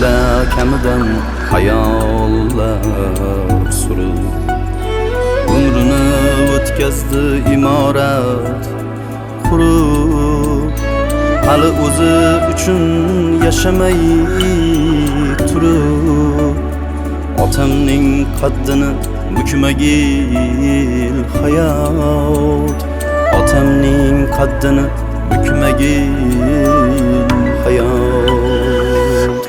ko'zimda kamidan hayollar surib, umrini o'tkazdi imorat qurib, hali o'zi uchun yashamay turib, otamning qaddini bukmagil hayot, otamning qaddini bukmagil hayot.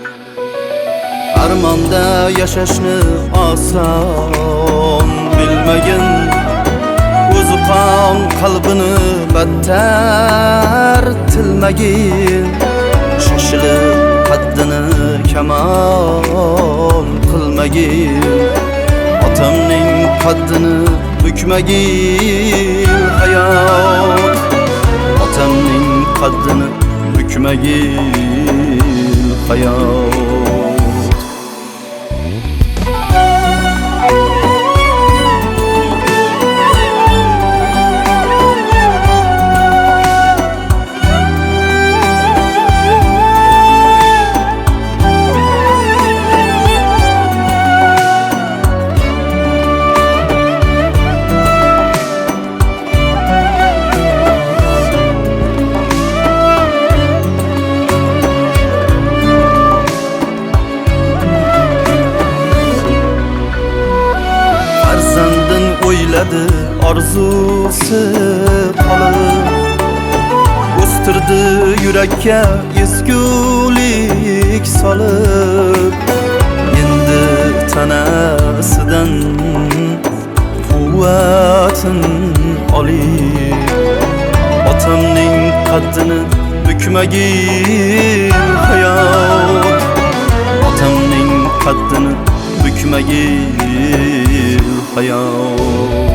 Armonda yashashni oson bilmagan, o'zi qon qalbini battar tilmagin, shoshilib qaddini kamol qilmagin, otamning qaddini bukmagil hayot, otamning qaddini bukmagil hayot. O'yladi orzusi qolib, o'stirdi yurakka ezgulik solib, endi tanasidan quvvatin olib, otamning qaddini bukmagil hayot, otamning qaddini bukmagil hayot.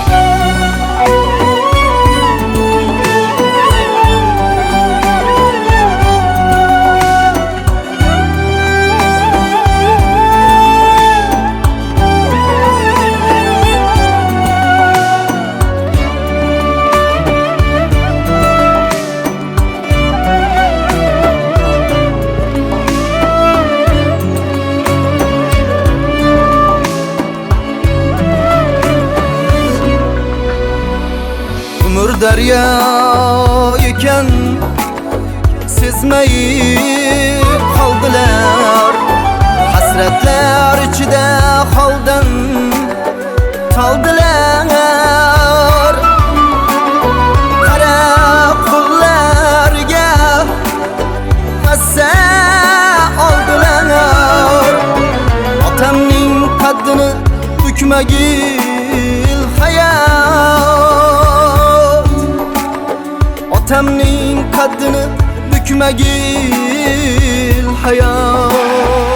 Umr daryo ekan, sezmay qoldilar, hasratlar ichida holdan qoldilar. Qara qo'llarga hassa oldilar, otamning qaddini bukmagil hayot, otamning qaddini bukmagil hayot.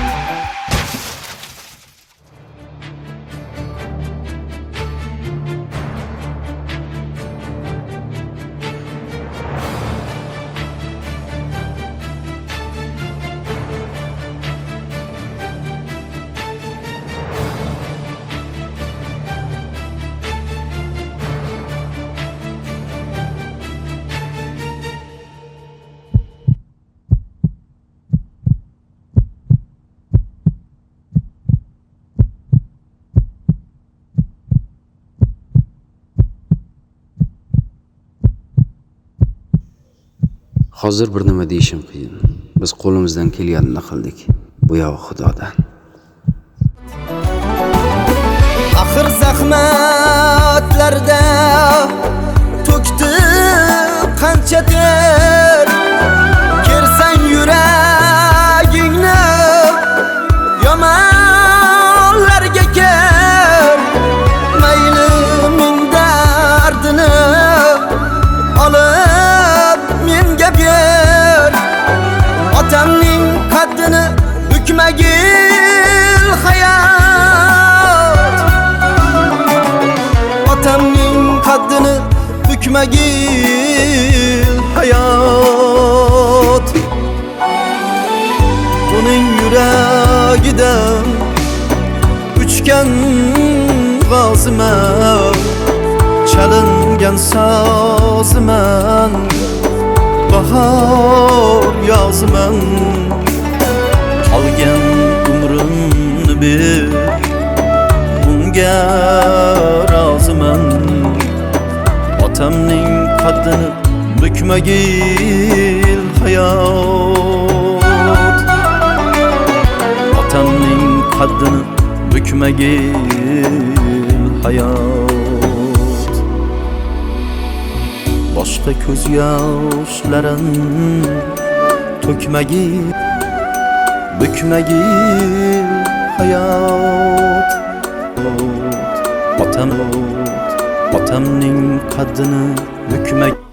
Hozir bir nima deyishim qiyin. Biz qo'limizdan kelganini qildik. Bu yog'i Xudodan. Axir zahmatlarda to'kdi qancha ter, kersang yuragingni yomonlarga ker, mayli ming dardini olib menga ber, otamning qaddini bukmagil hayot, otamning qaddini bukmagil hayot. Uning yuragida uchgan g'oziman, chalingan soziman, bahor yoziman, Algan umrimni ber, bunga roziman. Otamning qaddini bukmagil hayot, otamning qaddini bukmagil hayot. Boshqa ko'z yoshlarin to'kmagil, bukmagil hayot. Otamning qaddini bukmagil